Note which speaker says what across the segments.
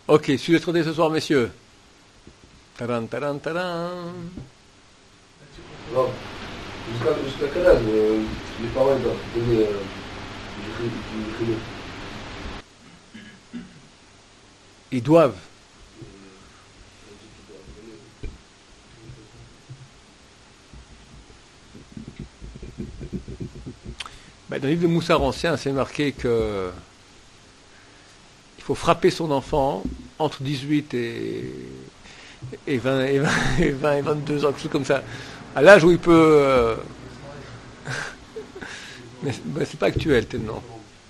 Speaker 1: Ok, sujet traité ce soir, messieurs. Taran, taran, taran.
Speaker 2: Non. Jusqu'à quel âge les parents ils doivent donner du chinois?
Speaker 1: Ils doivent. Dans le livre de Moussard ancien, c'est marqué que il faut frapper son enfant entre 18 et 20 et 22 ans, quelque chose comme ça. À l'âge où il peut... mais c'est pas actuel tellement.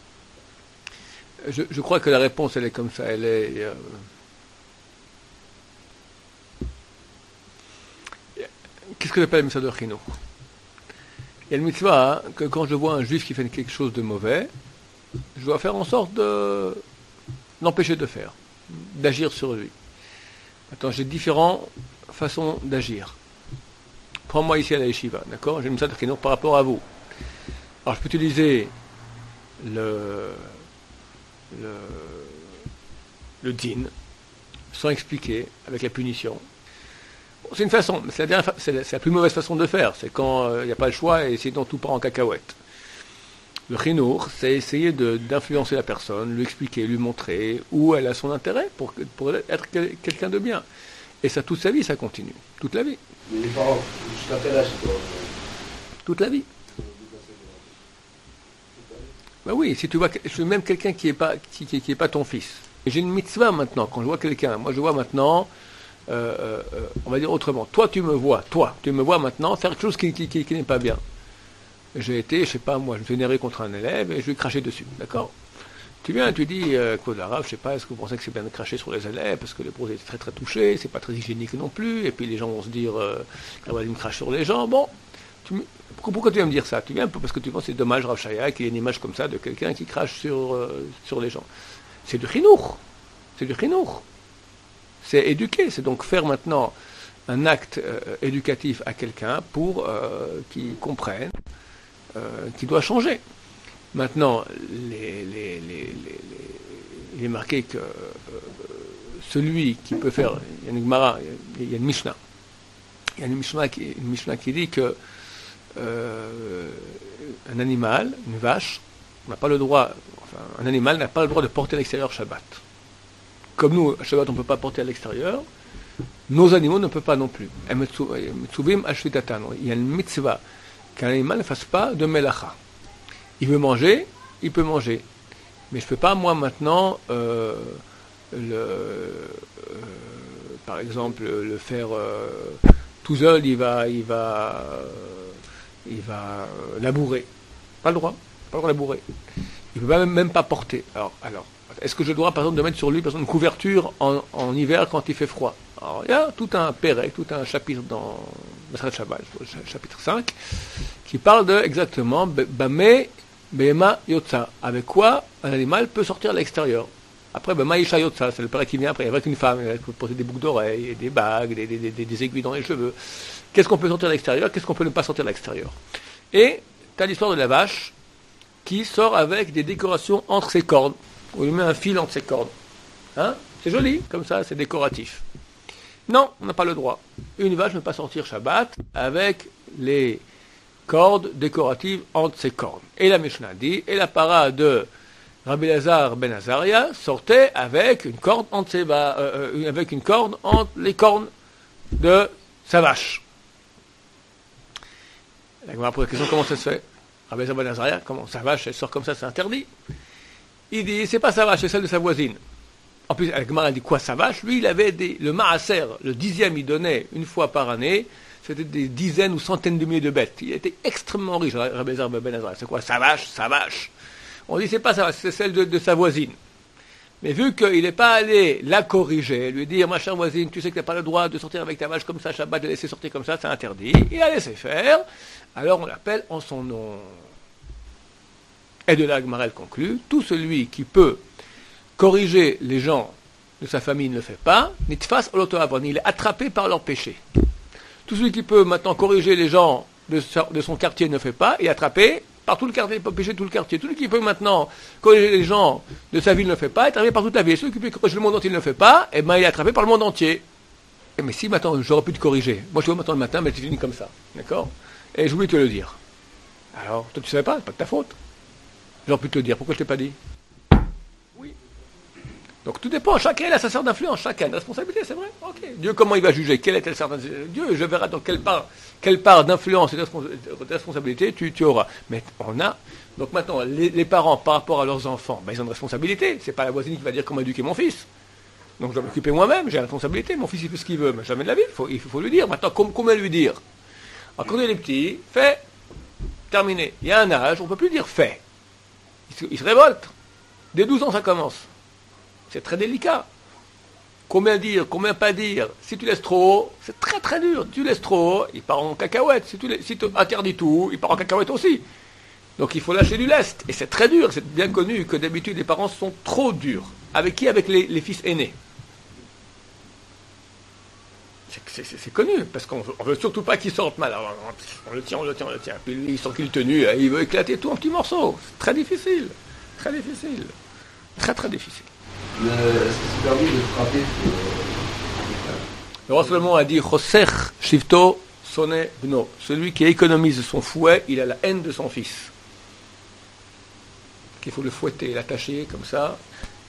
Speaker 1: Je crois que la réponse, elle est comme ça. Elle est... Qu'est-ce que j'appelle la mitzvah de Chino? Il y a le mitzvah que quand je vois un juif qui fait quelque chose de mauvais, je dois faire en sorte de l'empêcher de faire, d'agir sur lui. Maintenant, j'ai différentes façons d'agir. Prends-moi ici à la yeshiva, d'accord? J'ai une mitzvah de Chino par rapport à vous. Alors, je peux utiliser le din, sans expliquer, avec la punition. C'est une façon, mais c'est la plus mauvaise façon de faire. C'est quand il n'y a pas le choix et sinon tout part en cacahuète. Le chinour, c'est essayer d'influencer la personne, lui expliquer, lui montrer où elle a son intérêt pour être quelqu'un de bien. Et ça, toute sa vie, ça continue. Toute la vie.
Speaker 2: Mais les parents, jusqu'à quel âge
Speaker 1: Toute la vie. Ben oui, si tu vois, je suis même quelqu'un qui est pas ton fils. Et j'ai une mitzvah maintenant, quand je vois quelqu'un. Moi, je vois maintenant... on va dire autrement, toi tu me vois maintenant faire quelque chose qui n'est pas bien. J'ai été, je sais pas moi, je me suis énervé contre un élève et je lui ai craché dessus, d'accord? Tu viens, tu dis, Claude Arabe, je sais pas, est-ce que vous pensez que c'est bien de cracher sur les élèves parce que les pros étaient très très touchés, c'est pas très hygiénique non plus, et puis les gens vont se dire, il me crache sur les gens, bon, pourquoi tu viens me dire ça? Tu viens parce que tu penses que c'est dommage, Rav Shaya, qu'il y ait une image comme ça de quelqu'un qui crache sur les gens. C'est du chinour, c'est éduquer, c'est donc faire maintenant un acte éducatif à quelqu'un pour qu'il comprenne qu'il doit changer. Maintenant, il est marqué que celui qui peut faire, il y a une Gemara, il y a une Mishnah. Il y a une Mishnah qui dit que un animal, une vache, n'a pas le droit, un animal n'a pas le droit de porter à l'extérieur Shabbat. Comme nous, à Shabbat, on ne peut pas porter à l'extérieur, nos animaux ne peuvent pas non plus. Il y a une mitzvah qu'un animal ne fasse pas de melacha. Il veut manger, il peut manger. Mais je ne peux pas, moi, maintenant, par exemple, le faire tout seul, il va labourer. Pas le droit de labourer. Il ne peut même pas porter. Alors, est-ce que je dois, par exemple, de mettre sur lui, par exemple, une couverture en hiver quand il fait froid? Alors, il y a tout un pérec, tout un chapitre dans Maseret Shabbat, chapitre 5, qui parle de, exactement, Bame, Behema, Yotza. Avec quoi un animal peut sortir à l'extérieur. Après, Maïcha Yotza, c'est le pérec qui vient après. Avec une femme, elle peut porter des boucles d'oreilles, des bagues, des aiguilles dans les cheveux. Qu'est-ce qu'on peut sortir à l'extérieur? Qu'est-ce qu'on peut ne pas sortir à l'extérieur? Et, tu as l'histoire de la vache qui sort avec des décorations entre ses cornes. On lui met un fil entre ses cornes. Hein? C'est joli, comme ça, c'est décoratif. Non, on n'a pas le droit. Une vache ne peut pas sortir Shabbat avec les cordes décoratives entre ses cornes. Et la Mishnah dit, et la para de Rabbi Lazar ben Azaria sortait avec une corde entre les cornes de sa vache. La Gemara pose la question, comment ça se fait? Rabbi Lazar ben Azaria, comment sa vache, elle sort comme ça, c'est interdit? Il dit, c'est pas sa vache, c'est celle de sa voisine. En plus, la Gemara dit quoi, sa vache? Lui, il avait le maaser, le 10e, il donnait une fois par année, c'était des dizaines ou centaines de milliers de bêtes. Il était extrêmement riche, Rabbi Lazar ben Azaria. C'est quoi, sa vache? On dit, c'est pas sa vache, c'est celle de sa voisine. Mais vu qu'il n'est pas allé la corriger, lui dire, ma chère voisine, tu sais que tu n'as pas le droit de sortir avec ta vache comme ça, Shabbat, de la laisser sortir comme ça, c'est interdit. Il a laissé faire, alors on l'appelle en son nom. Et de là, Gemara conclut, tout celui qui peut corriger les gens de sa famille ne le fait pas, nitfas olotoavon, il est attrapé par leur péché. Tout celui qui peut maintenant corriger les gens de son quartier ne le fait pas, il est attrapé par tout le quartier, pas pécher tout le quartier. Celui qui peut maintenant corriger les gens de sa ville ne le fait pas, est arrivé par toute la ville. Celui qui peut corriger le monde entier ne le fait pas, et ben il est attrapé par le monde entier. Mais si maintenant j'aurais pu te corriger, moi je vois maintenant le matin, mais tu finis comme ça, d'accord? Et je voulais te le dire. Alors, toi tu savais pas, c'est pas de ta faute. J'aurais pu te le dire, pourquoi je t'ai pas dit? Oui. Donc tout dépend, chacun a sa sphère d'influence, chacun a une responsabilité, c'est vrai? Ok. Dieu, comment il va juger? Quelle est-elle certaine? Dieu, je verrai dans quelle part d'influence et de responsabilité tu auras. Mais on a. Donc maintenant, les parents, par rapport à leurs enfants, ben, ils ont une responsabilité. C'est pas la voisine qui va dire comment éduquer mon fils. Donc je dois m'occuper moi-même, j'ai la responsabilité. Mon fils, il fait ce qu'il veut, mais jamais de la vie, il faut lui dire. Maintenant, comment lui dire? Alors, quand il est petit, fait, terminé. Il y a un âge, on ne peut plus dire fait. Il se révolte. Dès 12 ans, ça commence. C'est très délicat. Combien dire, combien pas dire? Si tu laisses trop, c'est très très dur. Tu laisses trop, il part en cacahuète. Si tu interdis tout, il part en cacahuète aussi. Donc il faut lâcher du lest. Et c'est très dur. C'est bien connu que d'habitude les parents sont trop durs. Avec qui? Avec les fils aînés. C'est connu, parce qu'on veut surtout pas qu'il sorte mal. Alors, on le tient. Puis lui, il sent qu'il est tenu, il veut éclater tout en petits morceaux. C'est très difficile. Très difficile. Très très difficile.
Speaker 2: Mais est-ce que c'est permis de frapper
Speaker 1: Le roi Salomon a dit Choser Shivto Sone Bno. Celui qui économise son fouet, il a la haine de son fils. Il faut le fouetter, l'attacher comme ça.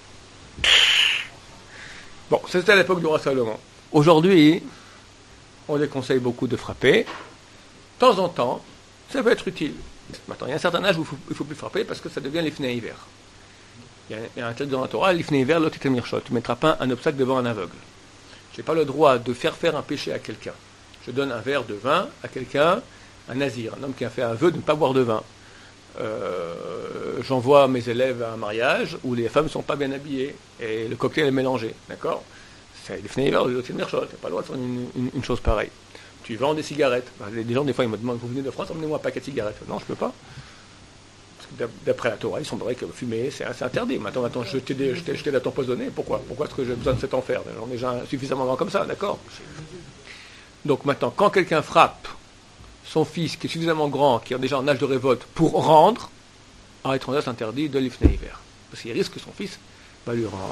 Speaker 1: Bon, c'était à l'époque du roi Salomon. Aujourd'hui, on déconseille beaucoup de frapper. De temps en temps, ça peut être utile. Maintenant, il y a un certain âge où il ne faut plus frapper parce que ça devient l'ifnei hiver. Il y a un texte dans la Torah, l'ifnei hiver, l'autre est mirchot. Tu ne mettras pas un obstacle devant un aveugle. Je n'ai pas le droit de faire un péché à quelqu'un. Je donne un verre de vin à quelqu'un, un nazir, un homme qui a fait un vœu de ne pas boire de vin. J'envoie mes élèves à un mariage où les femmes ne sont pas bien habillées et le cocktail est mélangé. D'accord? C'est l'ifnei hiver, l'autre est mirchot. Tu n'as pas le droit de faire une chose pareille. Tu vends des cigarettes. Les gens, des fois, ils me demandent, vous venez de France, emmenez-moi un paquet de cigarettes. Non, je ne peux pas. Parce que d'après la Torah, il semblerait que fumer, c'est interdit. Maintenant, je t'ai la empoisonnée. Pourquoi est-ce que j'ai besoin de cet enfer? J'en ai déjà suffisamment grand comme ça, d'accord? Donc maintenant, quand quelqu'un frappe son fils, qui est suffisamment grand, qui est déjà en âge de révolte, pour rendre, à l'étranger, c'est interdit de l'ifnei hiver. Parce qu'il risque que son fils va lui rendre.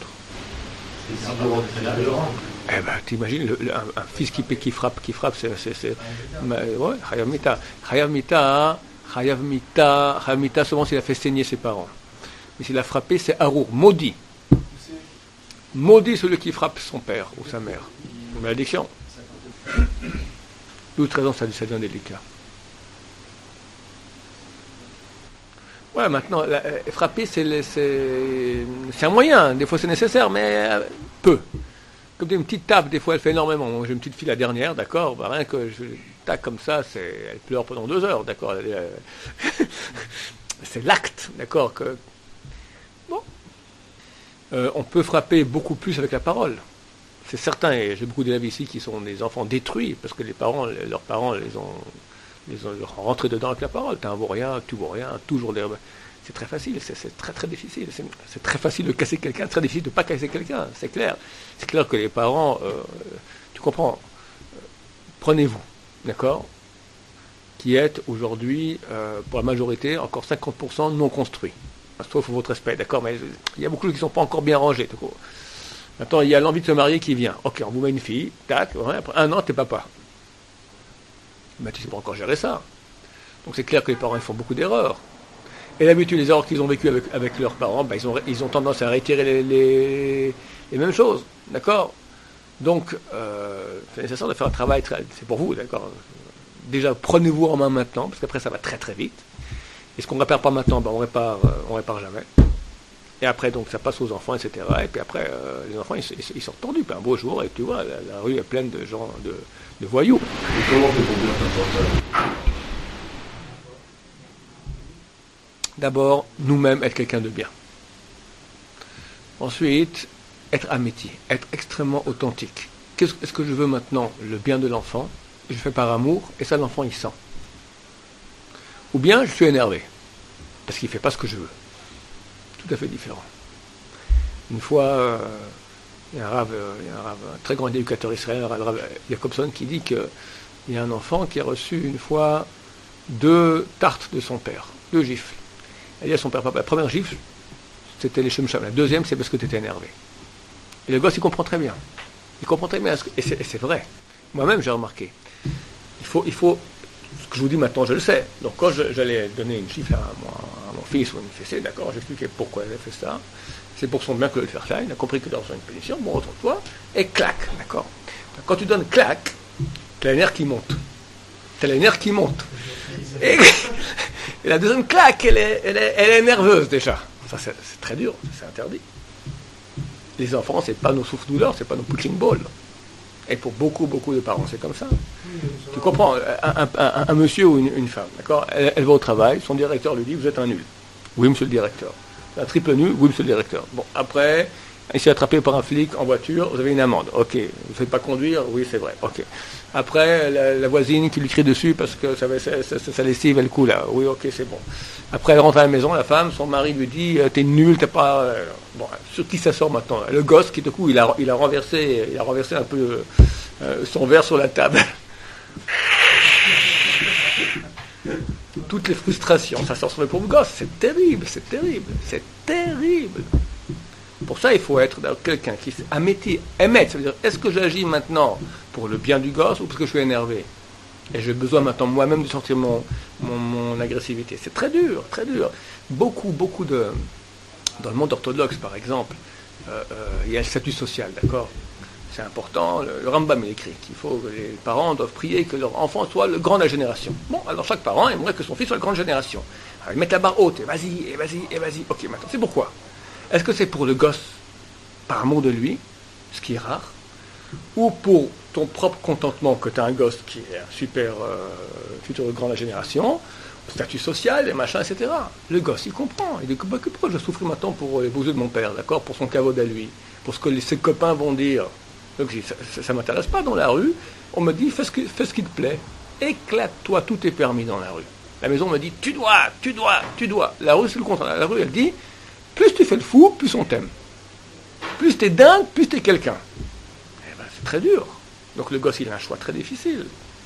Speaker 1: Eh ben, t'imagines, un fils qui frappe, c'est ouais, Chayav mita, seulement s'il a fait saigner ses parents. Mais s'il a frappé, c'est Harour, maudit. Maudit celui qui frappe son père ou sa mère. Malédiction. 12-13 ans, ça devient délicat. Ouais, maintenant, frapper, c'est un moyen. Des fois, c'est nécessaire, mais peu. Comme une petite tape, des fois, elle fait énormément. Moi, j'ai une petite fille la dernière, d'accord, bah, rien que je tape comme ça, elle pleure pendant 2 heures, d'accord. C'est l'acte, d'accord. Bon. On peut frapper beaucoup plus avec la parole. C'est certain, et j'ai beaucoup d'élèves ici qui sont des enfants détruits, parce que leurs parents les ont rentrés dedans avec la parole. Tu n'en vaux rien, tu vaux rien, toujours des... C'est très facile, c'est très très difficile. C'est très facile de casser quelqu'un, très difficile de ne pas casser quelqu'un, c'est clair. C'est clair que les parents, tu comprends, prenez-vous, d'accord, qui êtes aujourd'hui, pour la majorité, encore 50% non construits. Sauf votre respect, d'accord, mais il y a beaucoup de gens qui ne sont pas encore bien rangés. D'accord. Maintenant, il y a l'envie de se marier qui vient. Ok, on vous met une fille, tac, ouais, après 1 an, t'es papa. Mais tu ne sais pas encore gérer ça. Donc c'est clair que les parents ils font beaucoup d'erreurs. Et d'habitude, les erreurs qu'ils ont vécues avec leurs parents, ben, ils ont tendance à réitérer les mêmes choses. D'accord? Donc, c'est nécessaire de faire un travail, c'est pour vous, d'accord? Déjà, prenez-vous en main maintenant, parce qu'après, ça va très très vite. Et ce qu'on ne répare pas maintenant, ben, on répare jamais. Et après, donc, ça passe aux enfants, etc. Et puis après, les enfants, ils sortent tordus. Puis un beau jour, et tu vois, la rue est pleine de gens, de voyous.
Speaker 2: Et comment on fait pour bien faire ça?
Speaker 1: D'abord, nous-mêmes, être quelqu'un de bien. Ensuite, être amitié, être extrêmement authentique. Qu'est-ce que je veux maintenant? Le bien de l'enfant, je fais par amour, et ça, l'enfant, il sent. Ou bien, je suis énervé, parce qu'il ne fait pas ce que je veux. Tout à fait différent. Une fois, il y a un très grand éducateur israélien, le Rav Jacobson, qui dit qu'il y a un enfant qui a reçu une fois 2 tartes de son père, 2 gifles. Elle dit à son père, papa, la première gifle, c'était les chum-chum. La deuxième, c'est parce que tu étais énervé. Et le gosse, il comprend très bien. Il comprend très bien. Et c'est vrai. Moi-même, j'ai remarqué. Il faut, ce que je vous dis maintenant, je le sais. Donc, quand j'allais donner une gifle à mon fils ou une fessée, d'accord, j'expliquais pourquoi elle a fait ça. C'est pour son bien que de le faire ça. Il a compris que dans une punition, bon, retrouve-toi, et clac, d'accord. Quand tu donnes clac, t'as les nerfs qui montent. T'as les nerfs qui montent. Et la deuxième claque, elle est nerveuse déjà. Ça, c'est très dur, c'est interdit. Les enfants, c'est pas nos souffles-douleurs, c'est pas nos punching balls. Et pour beaucoup, beaucoup de parents, c'est comme ça. Tu comprends, un monsieur ou une femme, d'accord, elle va au travail, son directeur lui dit, vous êtes un nul. Oui, monsieur le directeur. Un triple nul, oui, monsieur le directeur. Bon, après, il s'est attrapé par un flic en voiture, vous avez une amende. Ok. Vous ne faites pas conduire, oui, c'est vrai. Ok. Après, la voisine qui lui crie dessus parce que sa lessive, elle coule. Là. Oui, ok, c'est bon. Après, elle rentre à la maison, la femme, son mari lui dit, t'es nul, t'es pas... Bon, sur qui ça sort maintenant? Le gosse qui, du coup, il a renversé un peu son verre sur la table. Toutes les frustrations, ça sort sur le pauvre gosse. C'est terrible, c'est terrible, c'est terrible. Pour ça, il faut être quelqu'un qui émettre. Ça veut dire, est-ce que j'agis maintenant pour le bien du gosse ou parce que je suis énervé? Et j'ai besoin maintenant moi-même de sortir mon agressivité. C'est très dur, très dur. Beaucoup dans le monde orthodoxe, par exemple, il y a le statut social, d'accord? C'est important. Le Rambam, il écrit qu'il faut que les parents doivent prier que leur enfant soit le grand de la génération. Bon, alors chaque parent aimerait que son fils soit la grande génération. Alors, ils mettent la barre haute, et vas-y, et vas-y, et vas-y. Ok, maintenant, c'est pourquoi? Est-ce que c'est pour le gosse, par amour de lui, ce qui est rare, ou pour ton propre contentement que tu as un gosse qui est un super futur grand de la génération, statut social, et machin, etc. Le gosse, il comprend. Il dit, pourquoi je souffre maintenant pour les beaux yeux de mon père, d'accord, pour son caveau à lui, pour ce que ses copains vont dire. Donc, ça ne m'intéresse pas dans la rue. On me dit, fais ce qui te plaît. Éclate-toi, tout est permis dans la rue. La maison me dit, tu dois. La rue, c'est le contraire. La rue, elle dit, plus tu fais le fou, plus on t'aime. Plus t'es dingue, plus t'es quelqu'un. Eh ben, c'est très dur. Donc le gosse, il a un choix très difficile.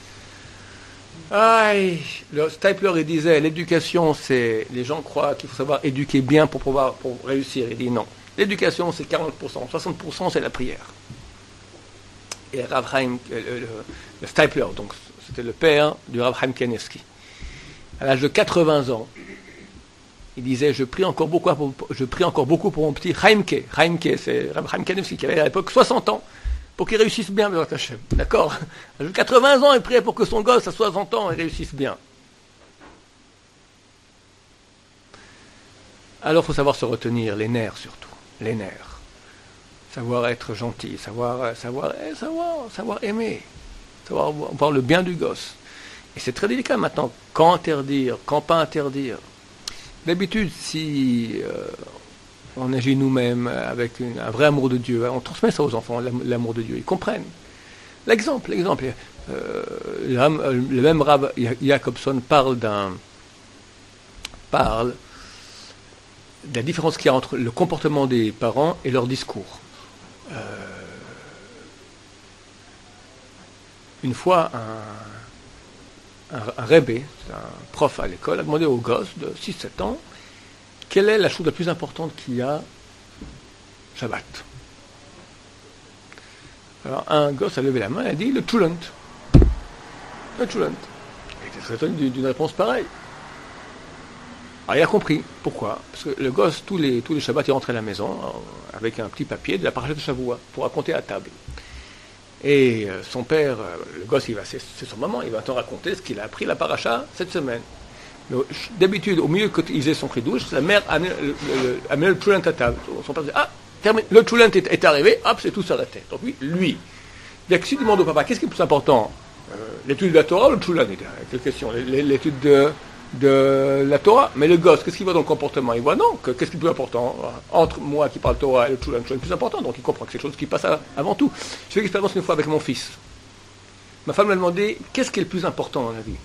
Speaker 1: Aïe, le Stapler, il disait, l'éducation, c'est... Les gens croient qu'il faut savoir éduquer bien pour réussir. Il dit non. L'éducation, c'est 40%. 60%, c'est la prière. Et Rav Chaim, le Stapler, donc c'était le père du Rav Chaim Kanievsky. À l'âge de 80 ans, il disait, je prie encore beaucoup pour mon petit Chaimke. Chaimke, c'est Rav Chaim Kanievsky, qui avait à l'époque 60 ans, pour qu'il réussisse bien, d'accord? À l'âge de 80 ans, il priait pour que son gosse à 60 ans il réussisse bien. Alors, il faut savoir se retenir, les nerfs surtout, les nerfs. Savoir être gentil, savoir aimer, savoir voir le bien du gosse. Et c'est très délicat maintenant, quand interdire, quand pas interdire. D'habitude, si on agit nous-mêmes avec un vrai amour de Dieu, on transmet ça aux enfants, l'amour de Dieu, ils comprennent. L'exemple, le même Rav Jacobson parle de la différence qu'il y a entre le comportement des parents et leur discours. Une fois, un rebbe, un prof à l'école, a demandé aux gosses de 6-7 ans quelle est la chose la plus importante qu'il y a Shabbat. Alors un gosse a levé la main et a dit le Tchulent. Le Tchulent. Il était très étonné d'une réponse pareille. Alors il a compris. Pourquoi? Parce que le gosse, tous les Shabbats, il rentrait à la maison avec un petit papier de la paracha de Shavua pour raconter à table. Et son père, le gosse, c'est son maman, il va te raconter ce qu'il a appris la paracha cette semaine. D'habitude, au milieu qu'il faisait son douche, sa mère amenait le Tchulent à table. Son père disait, terminé, le Tchulent est arrivé, hop, c'est tout s'arrêtait. Donc lui. Bien que si tu demandes au papa, qu'est-ce qui est le plus important, l'étude de la Torah ou le Tchulent? Quelle question? L'étude de la Torah. Mais le gosse, qu'est-ce qu'il voit dans le comportement? Il voit non, qu'est-ce qui est le plus important entre moi qui parle Torah et le Tchulent? Le plus important, donc il comprend que c'est quelque chose qui passe avant tout. Je fais l'expérience une fois avec mon fils. Ma femme m'a demandé, qu'est-ce qui est le plus important dans la vie?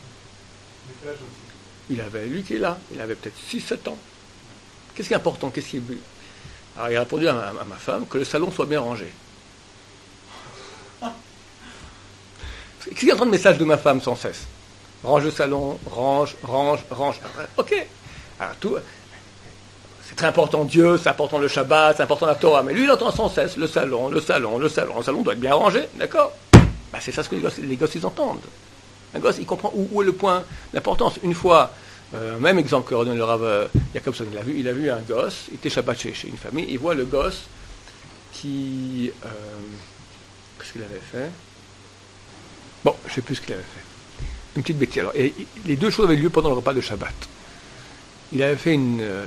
Speaker 1: Lui qui est là, il avait peut-être 6-7 ans. Qu'est-ce qui est important? Qu'est-ce qui est... Alors il a répondu à ma femme que le salon soit bien rangé. Qu'est-ce qu'il y a dans le message de ma femme sans cesse? Range le salon, range. Ok. Alors tout, c'est très important Dieu, c'est important le Shabbat, c'est important la Torah, mais lui il entend sans cesse le salon doit être bien rangé, d'accord? Bah, c'est ça ce que les gosses ils entendent. Un gosse il comprend où est le point d'importance. Une fois, même exemple que redonne le Rav Jacobson, il a vu un gosse, il était Shabbat chez une famille, il voit le gosse qui... qu'est-ce qu'il avait fait? Bon, je ne sais plus ce qu'il avait fait. Une petite bêtise. Alors, et les deux choses avaient lieu pendant le repas de Shabbat. Il avait fait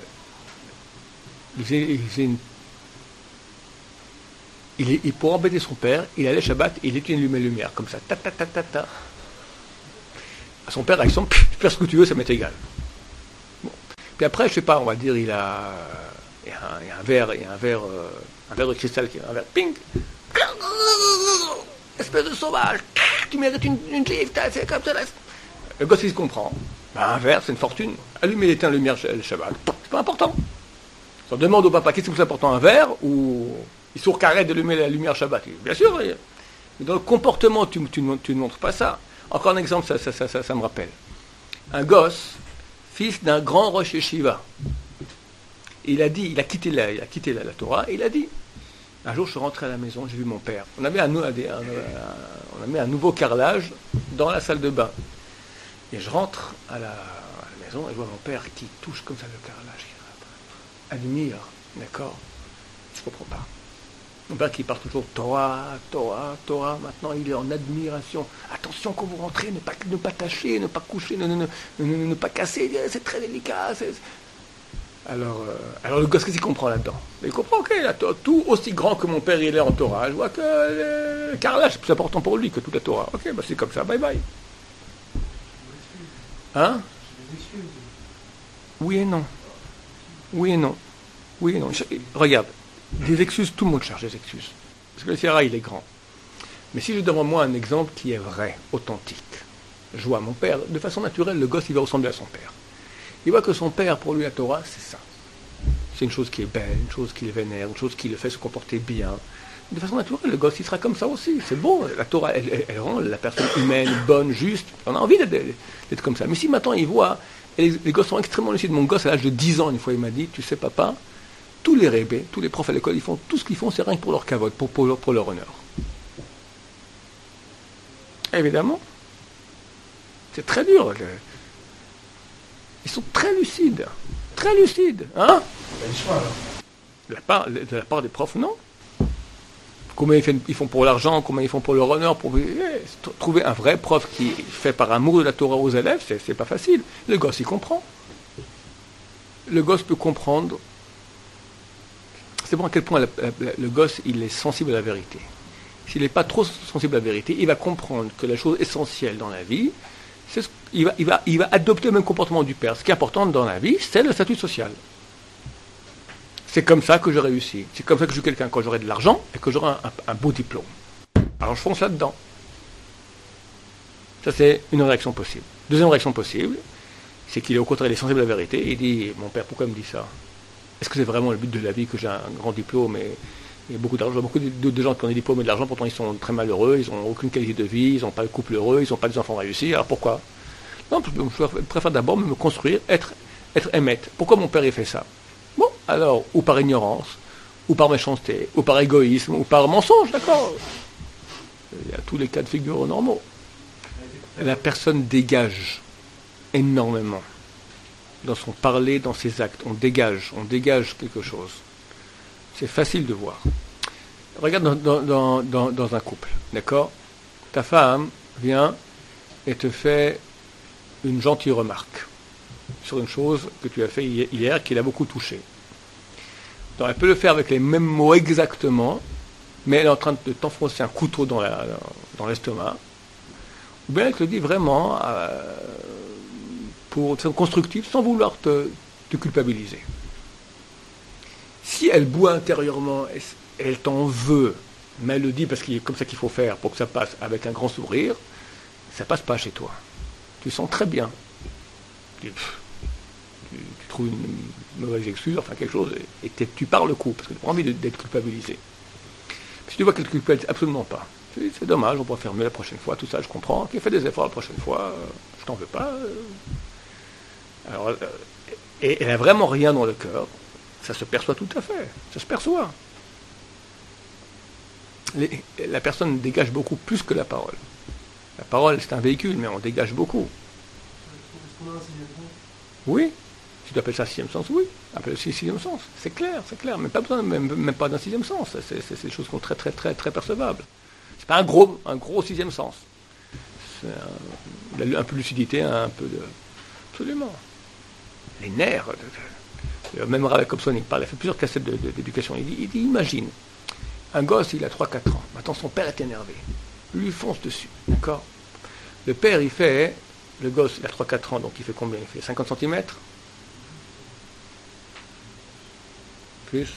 Speaker 1: pour embêter son père, il allait Shabbat et il éteignait les lumières, comme ça, ta. Son père, avec son, faire ce que tu veux, ça m'est égal. Bon. Puis après, je sais pas, on va dire, il y a un verre de cristal qui est un verre pink. Espèce de sauvage, tu mérites une gifle, c'est comme ça. Le gosse, il se comprend. Ben, un verre, c'est une fortune. Allumer et éteindre la lumière le Shabbat, c'est pas important. On demande au papa, qu'est-ce que c'est plus important, un verre ou il se carré d'allumer la lumière Shabbat? Bien sûr, mais dans le comportement, tu ne montres pas ça. Encore un exemple, ça me rappelle. Un gosse, fils d'un grand Rosh Yeshiva, il a quitté la Torah, et il a dit, un jour je suis rentré à la maison, j'ai vu mon père. On avait on a mis un nouveau carrelage dans la salle de bain. Et je rentre à la maison et je vois mon père qui touche comme ça le carrelage, qui admire, d'accord? Je ne comprends pas. Mon père qui parle toujours Torah, maintenant il est en admiration. Attention quand vous rentrez, ne pas tâcher, ne pas coucher, ne pas casser, c'est très délicat. Alors le gosse, qu'est-ce qu'il comprend là-dedans? Il comprend que tout aussi grand que mon père il est en Torah, je vois que le carrelage c'est plus important pour lui que toute la Torah. Ok, bah c'est comme ça, bye bye. Hein? Oui et non. Regarde, des excuses, tout le monde cherche des excuses. Parce que le Sierra, il est grand. Mais si j'ai devant moi un exemple qui est vrai, authentique, je vois mon père, de façon naturelle, le gosse, il va ressembler à son père. Il voit que son père, pour lui, la Torah, c'est ça. C'est une chose qui est belle, une chose qu'il vénère, une chose qui le fait se comporter bien. De façon naturelle, le gosse, il sera comme ça aussi. C'est beau, la Torah, elle rend la personne humaine, bonne, juste. On a envie d'être comme ça. Mais si maintenant il voit, et les gosses sont extrêmement lucides. Mon gosse, à l'âge de 10 ans, une fois, il m'a dit, tu sais, papa, tous les rébés, tous les profs à l'école, ils font tout ce qu'ils font, c'est rien que pour leur cavote, pour leur honneur. Évidemment, c'est très dur. Ils sont très lucides, hein? De la part des profs, non. Combien ils font pour l'argent, combien ils font pour leur honneur, trouver un vrai prof qui fait par amour de la Torah aux élèves, c'est pas facile. Le gosse, il comprend. Le gosse peut comprendre. C'est bon à quel point le gosse, il est sensible à la vérité. S'il n'est pas trop sensible à la vérité, il va comprendre que la chose essentielle dans la vie, il va adopter le même comportement du père. Ce qui est important dans la vie, c'est le statut social. C'est comme ça que je réussis. C'est comme ça que je suis quelqu'un quand j'aurai de l'argent et que j'aurai un beau diplôme. Alors je fonce là-dedans. Ça, c'est une réaction possible. Deuxième réaction possible, c'est qu'il est au contraire, il est sensible à la vérité. Et il dit, mon père, pourquoi il me dit ça? Est-ce que c'est vraiment le but de la vie que j'ai un grand diplôme et beaucoup d'argent? Beaucoup de gens qui ont des diplômes et de l'argent, pourtant ils sont très malheureux, ils n'ont aucune qualité de vie, ils n'ont pas de couple heureux, ils n'ont pas des enfants réussis. Alors pourquoi? Non, je préfère d'abord me construire, être émette. Pourquoi mon père il fait ça? Bon, alors, ou par ignorance, ou par méchanceté, ou par égoïsme, ou par mensonge, d'accord? Il y a tous les cas de figure normaux. La personne dégage énormément dans son parler, dans ses actes. On dégage quelque chose. C'est facile de voir. Regarde dans un couple, d'accord? Ta femme vient et te fait une gentille remarque sur une chose que tu as fait hier qui l'a beaucoup touché. Donc elle peut le faire avec les mêmes mots exactement, mais elle est en train de t'enfoncer un couteau dans l'estomac. Ou bien elle te le dit vraiment pour être constructif, sans vouloir te culpabiliser. Si elle boit intérieurement, elle t'en veut, mais elle le dit parce qu'il est comme ça qu'il faut faire pour que ça passe avec un grand sourire, ça passe pas chez toi. Tu sens très bien. Tu trouves une mauvaise excuse, enfin quelque chose, et tu pars le coup, parce que tu n'as pas envie d'être culpabilisé. Si tu vois qu'elle ne culpabilise absolument pas, Tu dis, c'est dommage, on pourra faire mieux la prochaine fois, tout ça, je comprends. Ok, fais des efforts la prochaine fois, je t'en veux pas. Alors, et elle n'a vraiment rien dans le cœur, ça se perçoit tout à fait, ça se perçoit. La personne dégage beaucoup plus que la parole. La parole, c'est un véhicule, mais on dégage beaucoup. Oui, si tu appelles ça sixième sens, oui. Appelle aussi sixième sens. C'est clair, mais pas besoin, même pas d'un sixième sens. C'est des choses qui sont très, très, très, très percevables. C'est pas un gros sixième sens. Il a un peu de lucidité, un peu de... Absolument. Les nerfs. Même Rav Jacobson, il parle, il a fait plusieurs cassettes d'éducation. Il dit, imagine, un gosse, il a 3-4 ans. Maintenant, son père est énervé. Il lui fonce dessus. D'accord. Le père, le gosse, il a 3-4 ans, donc il fait combien? Il fait 50 cm? Plus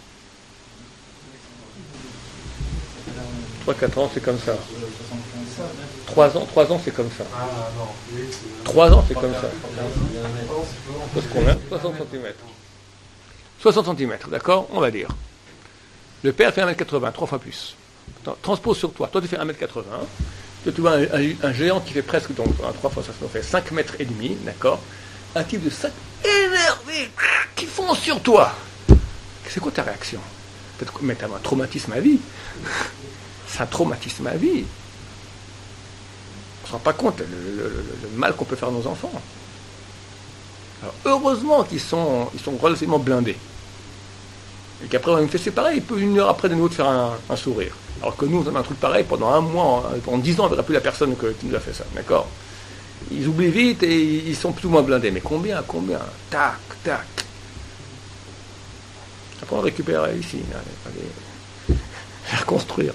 Speaker 1: 3-4 ans, c'est comme ça. 3 ans, c'est comme ça. 3 ans, c'est comme ça. C'est combien? 60 cm. 60 cm, d'accord? On va dire. Le père fait 1m80, 3 fois plus. Transpose sur toi. Toi, tu fais 1m80. Tu vois un géant qui fait presque, donc 3 fois ça fait 5 mètres et demi, d'accord? Un type de 5 énervé qui fonce sur toi. C'est quoi ta réaction? Peut-être que t'as un traumatisme à vie. C'est un traumatisme à vie. On ne se rend pas compte le mal qu'on peut faire à nos enfants. Alors, heureusement qu'ils sont relativement blindés. Et qu'après, on me fait c'est pareil, il peut une heure après de nouveau te faire un sourire. Alors que nous, on a un truc pareil, pendant un mois, pendant 10 ans, on ne verra plus la personne qui nous a fait ça, d'accord? Ils oublient vite et ils sont plus ou moins blindés. Mais combien? Tac, tac. Après, on récupère ici, allez reconstruire.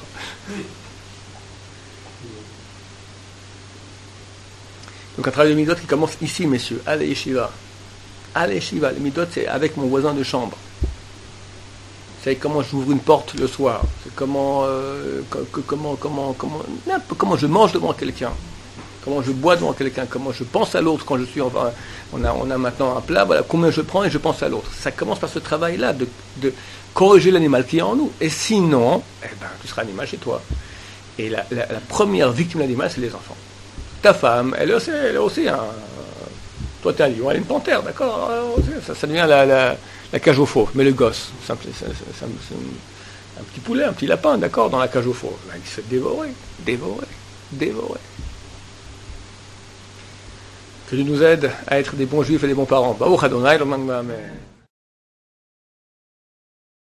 Speaker 1: Donc un travail de midot qui commence ici, messieurs. Allez, yeshiva. Le midot, c'est avec mon voisin de chambre. C'est comment j'ouvre une porte le soir. C'est comment je mange devant quelqu'un. Comment je bois devant quelqu'un. Comment je pense à l'autre quand je suis... On a maintenant un plat, voilà, combien je prends et je pense à l'autre. Ça commence par ce travail-là de corriger l'animal qui est en nous. Et sinon, tu seras animal chez toi. Et la première victime de l'animal, c'est les enfants. Ta femme, elle est aussi un... Toi, t'es un lion, elle est une panthère, d'accord? Ça devient la cage aux fauves. Mais le gosse, c'est un petit poulet, un petit lapin, d'accord, dans la cage aux fauves. Il se fait dévorer. Que Dieu nous aide à être des bons juifs et des bons parents. Baruch Adonai, Amen.